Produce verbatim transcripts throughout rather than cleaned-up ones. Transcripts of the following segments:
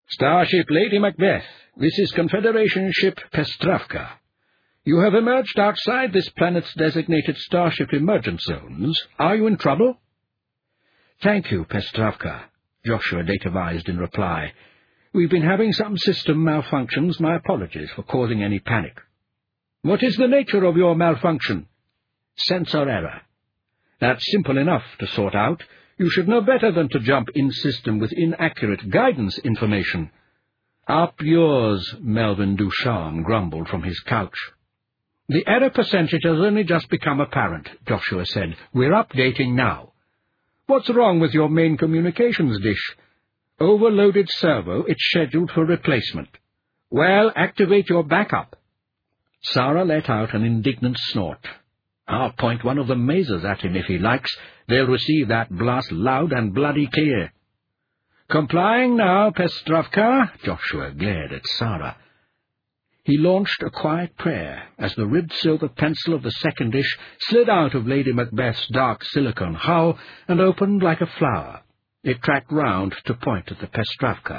Starship Lady Macbeth, this is Confederation ship Pestravka. You have emerged outside this planet's designated starship emergence zones. Are you in trouble? Thank you, Pestravka, Joshua datavised in reply. We've been having some system malfunctions. My apologies for causing any panic. What is the nature of your malfunction? Sensor error. That's simple enough to sort out. You should know better than to jump in-system with inaccurate guidance information. Up yours, Melvin Ducharme grumbled from his couch. The error percentage has only just become apparent, Joshua said. We're updating now. What's wrong with your main communications dish? Overloaded servo. It's scheduled for replacement. Well, activate your backup. Sarah let out an indignant snort. I'll point one of the masers at him if he likes. They'll receive that blast loud and bloody clear. Complying now, Pestravka, Joshua glared at Sarah. He launched a quiet prayer as the ribbed silver pencil of the second dish slid out of Lady Macbeth's dark silicone hull and opened like a flower. It tracked round to point at the Pestravka.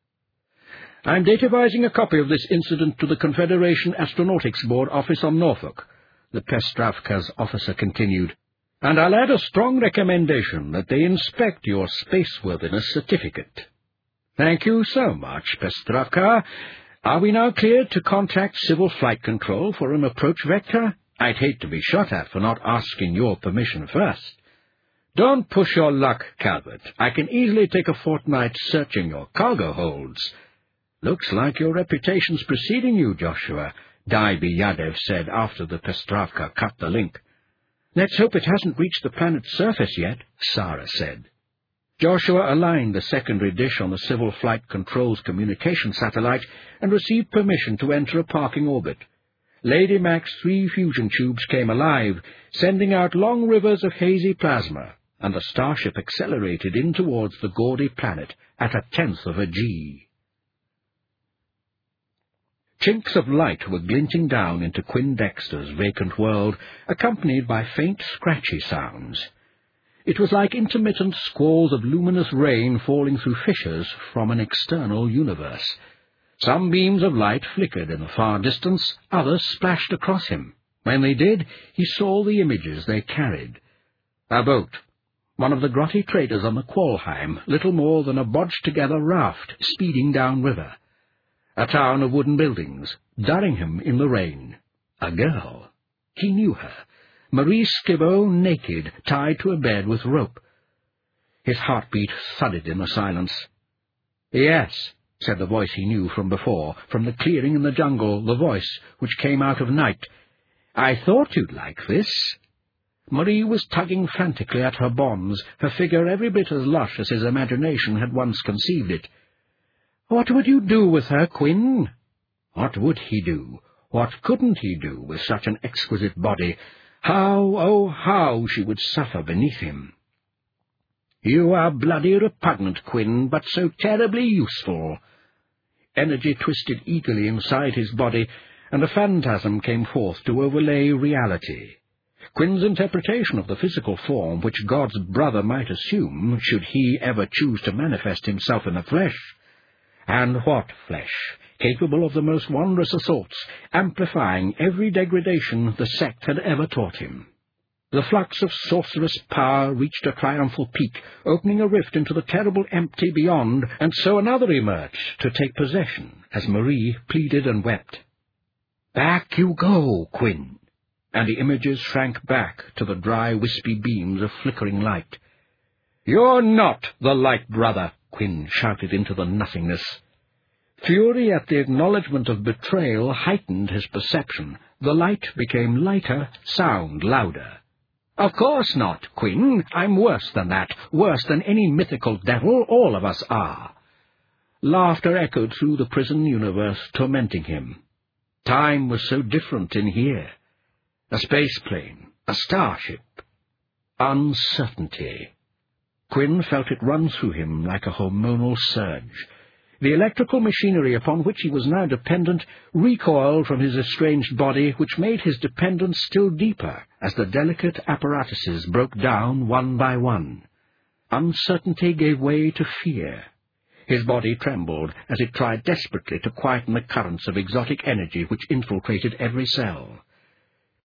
I'm datavising a copy of this incident to the Confederation Astronautics Board office on Norfolk, the Pestravka's officer continued, and I'll add a strong recommendation that they inspect your spaceworthiness certificate. Thank you so much, Pestravka. Are we now cleared to contact Civil Flight Control for an approach vector? I'd hate to be shot at for not asking your permission first. Don't push your luck, Calvert. I can easily take a fortnight searching your cargo holds. Looks like your reputation's preceding you, Joshua, Daibi Yadev said after the Pestravka cut the link. Let's hope it hasn't reached the planet's surface yet, Sarah said. Joshua aligned the secondary dish on the Civil Flight Control's communication satellite and received permission to enter a parking orbit. Lady Mac's three fusion tubes came alive, sending out long rivers of hazy plasma, and the starship accelerated in towards the gaudy planet at a tenth of a G. Chinks of light were glinting down into Quinn Dexter's vacant world, accompanied by faint, scratchy sounds. It was like intermittent squalls of luminous rain falling through fissures from an external universe. Some beams of light flickered in the far distance, others splashed across him. When they did, he saw the images they carried. A boat. One of the grotty traders on the Qualheim, little more than a bodged-together raft, speeding downriver. A town of wooden buildings, Durringham in the rain. A girl. He knew her. Marie Skibbo, naked, tied to a bed with rope. His heartbeat thudded in the silence. Yes, said the voice he knew from before, from the clearing in the jungle, the voice which came out of night. I thought you'd like this. Marie was tugging frantically at her bonds, her figure every bit as lush as his imagination had once conceived it. What would you do with her, Quinn? What would he do? What couldn't he do with such an exquisite body? How, oh, how she would suffer beneath him. You are bloody repugnant, Quinn, but so terribly useful. Energy twisted eagerly inside his body, and a phantasm came forth to overlay reality. Quinn's interpretation of the physical form which God's brother might assume, should he ever choose to manifest himself in the flesh. And what flesh, capable of the most wondrous assaults, amplifying every degradation the sect had ever taught him. The flux of sorcerous power reached a triumphal peak, opening a rift into the terrible empty beyond, and so another emerged to take possession, as Marie pleaded and wept. Back you go, Quinn! And the images shrank back to the dry, wispy beams of flickering light. You're not the light brother! Quinn shouted into the nothingness. Fury at the acknowledgment of betrayal heightened his perception. The light became lighter, sound louder. Of course not, Quinn. I'm worse than that, worse than any mythical devil. All of us are. Laughter echoed through the prison universe, tormenting him. Time was so different in here. A space plane, a starship. Uncertainty. Quinn felt it run through him like a hormonal surge. The electrical machinery upon which he was now dependent recoiled from his estranged body, which made his dependence still deeper as the delicate apparatuses broke down one by one. Uncertainty gave way to fear. His body trembled as it tried desperately to quieten the currents of exotic energy which infiltrated every cell.